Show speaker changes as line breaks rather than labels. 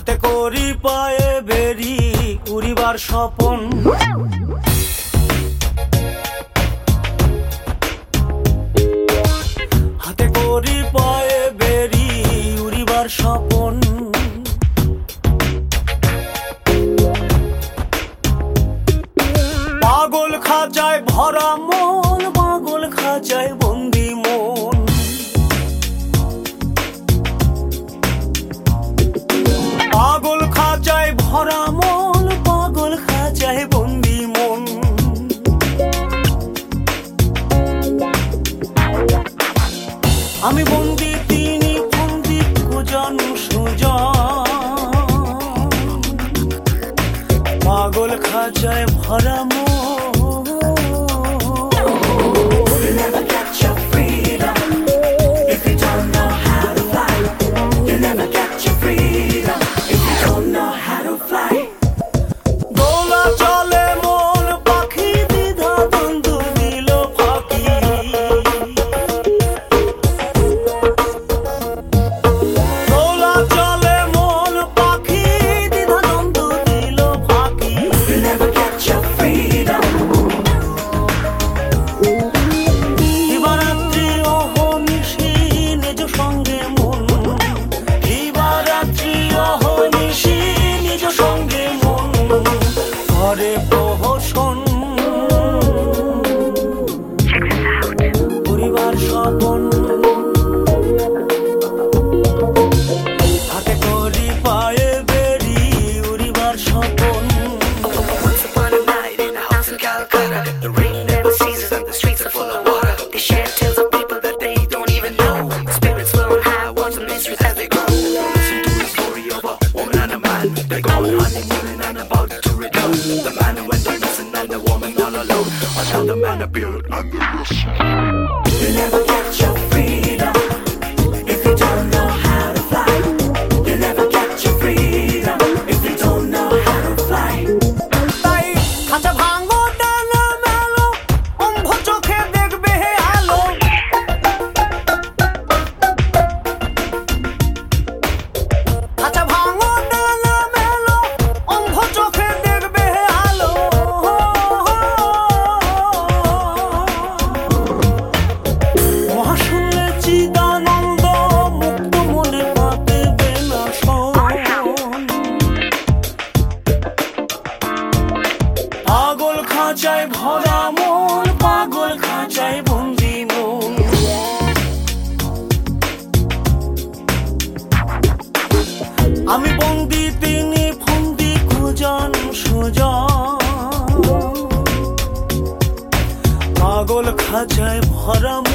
হাতে করি পায়ে বেরি উড়িবার স্বপন হাতে করি পায়ে বেরি উড়িবার স্বপন পাগল খাঁচায় ভরা মন পাগল খাঁচায় বন্দি মন পাগল খাঁচায় ভরা মন পাগল খাঁচায় বন্দি মন আমি বন্দি তিনি বন্দি কুজন সুজন পাগল খাঁচায় ভরা মন প্রহসন পরিবার স্বপন হাতে করি পায়ে বেরি উড়িবার Swapan
Once upon a night in a house in Calcutta, the rain never ceases and the streets are full of water. They share tales of people that they don't even know. Spirits flow on high, watch the mysteries as they grow. Listen to the story of a woman and a man. They go on honeymooning and about to return. The man who went missing and the woman all alone. Another man appeared and the rest. You never get your freedom if you don't know how to fly. You never get your freedom if you don't know how to fly.
তাই খাঁচা ভাঙো ডানা মেলো অন্ধ চোখে দেখবে আলো খাঁচা ভাঙো ডানা মেলো অন্ধ চোখে দেখবে আলো মহাশূন্যে চিদানন্দ মুক্ত মনে পাবে না পাগল খাঁচায় ভরা মন পাগল খাঁচায় বন্দি মন আমি বন্দি তিনি ফন্দি কুজন সুজন পাগল খাঁচায় ভরা